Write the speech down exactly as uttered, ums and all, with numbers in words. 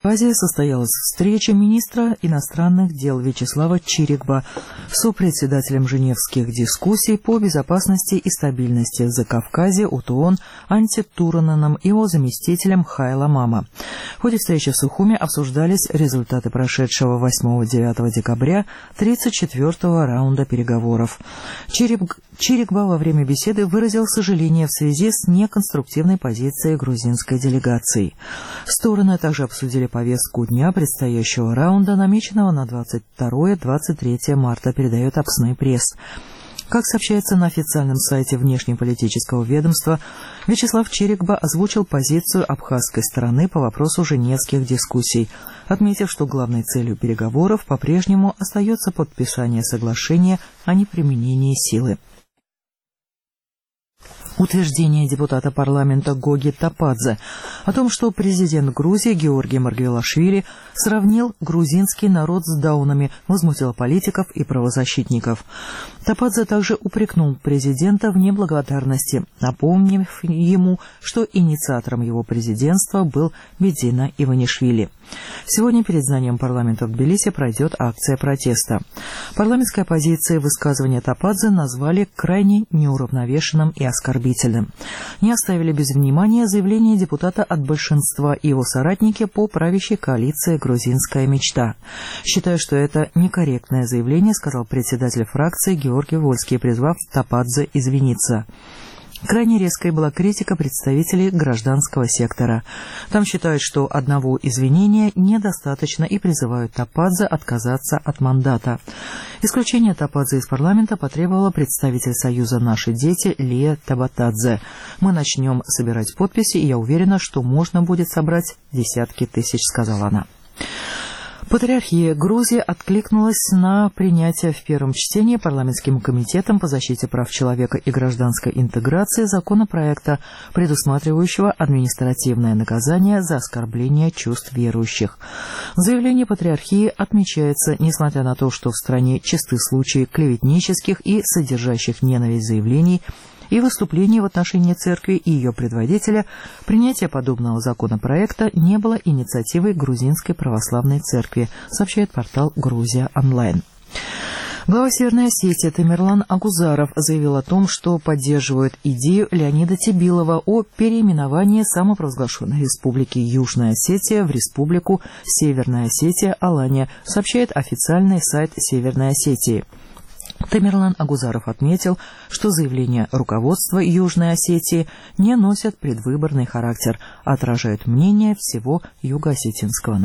В Азии состоялась встреча министра иностранных дел Вячеслава Чирикба с сопредседателем женевских дискуссий по безопасности и стабильности в Закавказье ООН Анти Турананом и его заместителем Хайла Мама. В ходе встречи в Сухуми обсуждались результаты прошедшего восьмого-девятого декабря тридцать четвёртого раунда переговоров. Чирик... Чирикба во время беседы выразил сожаление в связи с неконструктивной позицией грузинской делегации. Стороны также обсудили повестку дня предстоящего раунда, намеченного на двадцать второе — двадцать третье марта, передает Апсны пресс. Как сообщается на официальном сайте внешнеполитического ведомства, Вячеслав Чирикба озвучил позицию абхазской стороны по вопросу женевских дискуссий, отметив, что главной целью переговоров по-прежнему остается подписание соглашения о неприменении силы. Утверждение депутата парламента Гоги Топадзе о том, что президент Грузии Георгий Маргвелашвили сравнил грузинский народ с даунами, возмутило политиков и правозащитников. Топадзе также упрекнул президента в неблагодарности, напомнив ему, что инициатором его президентства был Медина Иванишвили. Сегодня перед зданием парламента в Тбилиси пройдет акция протеста. Парламентской оппозиции высказывания Топадзе назвали крайне неуравновешенным и оскорбительным. Не оставили без внимания заявление депутата от большинства и его соратники по правящей коалиции «Грузинская мечта». «Считаю, что это некорректное заявление», — сказал председатель фракции Георгий Вольский, призвав Топадзе извиниться. Крайне резкой была критика представителей гражданского сектора. Там считают, что одного извинения недостаточно и призывают Топадзе отказаться от мандата. Исключение Топадзе из парламента потребовала представитель Союза «Наши дети» Лия Табатадзе. «Мы начнем собирать подписи, и я уверена, что можно будет собрать десятки тысяч», — сказала она. Патриархия Грузии откликнулась на принятие в первом чтении парламентским комитетом по защите прав человека и гражданской интеграции законопроекта, предусматривающего административное наказание за оскорбление чувств верующих. В заявлении патриархии отмечается, несмотря на то, что в стране часты случаи клеветнических и содержащих ненависть заявлений и выступлений в отношении церкви и ее предводителя, принятие подобного законопроекта не было инициативой Грузинской православной церкви, сообщает портал «Грузия онлайн». Глава Северной Осетии Тамерлан Агузаров заявил о том, что поддерживает идею Леонида Тебилова о переименовании самопровозглашенной республики Южная Осетия в республику Северная Осетия-Алания, сообщает официальный сайт Северной Осетии. Тамерлан Агузаров отметил, что заявления руководства Южной Осетии не носят предвыборный характер, а отражают мнение всего юго-осетинского народа.